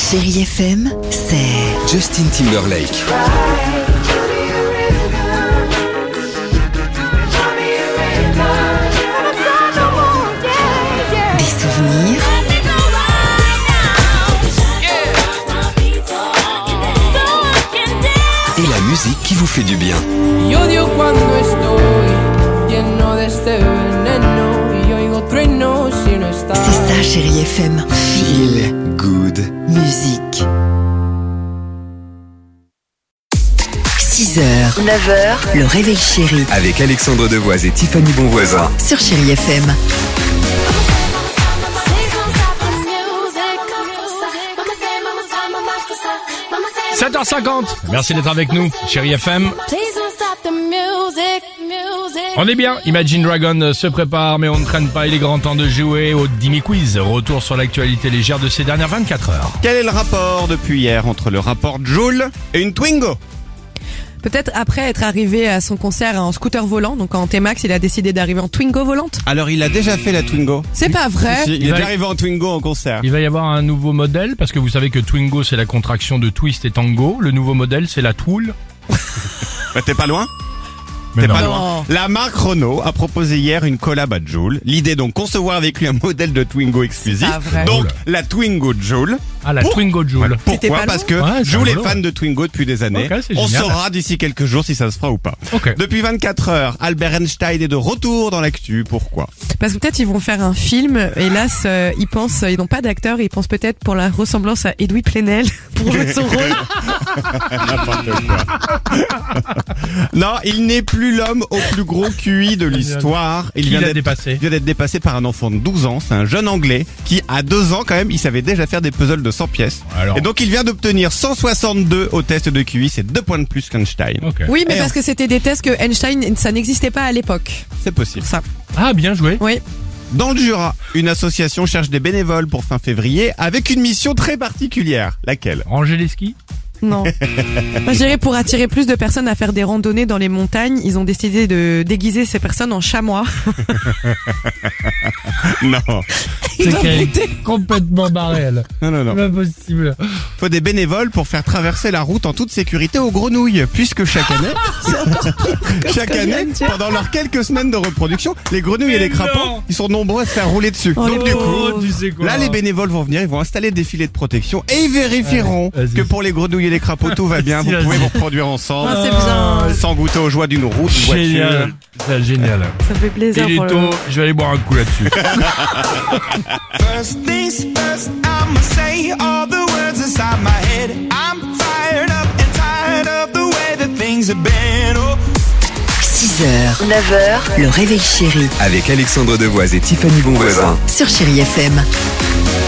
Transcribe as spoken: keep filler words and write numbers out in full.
Chérie F M, c'est Justin Timberlake. Des souvenirs. Et la musique qui vous fait du bien. C'est ça, Chérie F M. Feel good. Musique. six heures, neuf heures, le réveil chéri Avec Alexandre Devoise et Tiffany Bonvoisin. sur Chérie F M. sept heures cinquante, merci d'être avec nous, Chérie F M. On est bien, Imagine Dragon se prépare, mais on ne traîne pas, il est grand temps de jouer au Dimi Quiz. Retour sur l'actualité légère de ces dernières vingt-quatre heures. Quel est le rapport depuis hier entre le rapport Joule et une Twingo? Peut-être après être arrivé à son concert en scooter volant, donc en T-Max, il a décidé d'arriver en Twingo volante. Alors il a déjà fait la Twingo. C'est pas vrai. Il, il Il est va- déjà arrivé en Twingo en concert. Il va y avoir un nouveau modèle, parce que vous savez que Twingo c'est la contraction de Twist et Tango. Le nouveau modèle c'est la Tool. Bah, t'es pas loin? Mais T'es non. pas Non. loin. La marque Renault a proposé hier une collab à Joule. L'idée donc concevoir avec lui un modèle de Twingo exclusif. pas vrai. Donc Cool. la Twingo Joule. Ah, la Pour- Twingo Joule. C'était Pourquoi? pas Parce que loin. Ouais, c'est Joule est rigolo. fan de Twingo depuis des années. Ok, c'est On génial. saura d'ici quelques jours si ça se fera ou pas. Ok. Depuis vingt-quatre heures, Albert Einstein est de retour dans l'actu. Pourquoi? Parce que peut-être ils vont faire un film. Hélas, euh, ils pensent, ils n'ont pas d'acteur. Ils pensent peut-être pour la ressemblance à Edoui Plenel pour jouer son rôle. N'importe quoi. Non, il n'est plus l'homme au plus gros Q I de l'histoire. Il Qui vient l'a d'être dépassé il vient d'être dépassé par un enfant de douze ans. C'est un jeune anglais qui, à deux ans quand même, il savait déjà faire des puzzles de cent pièces. Alors. Et donc il vient d'obtenir cent soixante-deux au test de Q I. C'est deux points de plus qu'Einstein. Ok. Oui, mais Et parce que c'était des tests que Einstein, ça n'existait pas à l'époque. C'est possible. Ça. Ah, bien joué. Oui. Dans le Jura, une association cherche des bénévoles pour fin février avec une mission très particulière. Laquelle? Ranger les skis. Non. Moi, je dirais pour attirer plus de personnes à faire des randonnées dans les montagnes, ils ont décidé de déguiser ces personnes en chamois. Non. Ils doivent qu'elle goûter. est complètement barrée, elle. Non, non, non. Pas possible. Faut des bénévoles pour faire traverser la route en toute sécurité aux grenouilles, puisque chaque année, chaque ce que je viens année, de dire. pendant leurs quelques semaines de reproduction, les grenouilles et les Mais crapauds, non. ils sont nombreux à se faire rouler dessus. Oh, Donc les du coup, pauvres. tu sais quoi. là les bénévoles vont venir, ils vont installer des filets de protection et ils vérifieront Ouais, vas-y. que pour les grenouilles et les crapauds tout va bien. Vas-y, Vous vas-y. pouvez vous reproduire ensemble, Ah, c'est bien. sans goûter aux joies d'une route, d'une voiture. Génial. C'est génial. Ça fait plaisir. Il est pour le- tôt, je vais aller boire un coup là-dessus. First things first, I'ma say all the words inside my head. I'm fired up and tired of the way that things have been. Oh. six heures, neuf heures, le réveil chéri Avec Alexandre Devoise et Tiffany Bonvoisin. sur Chérie F M.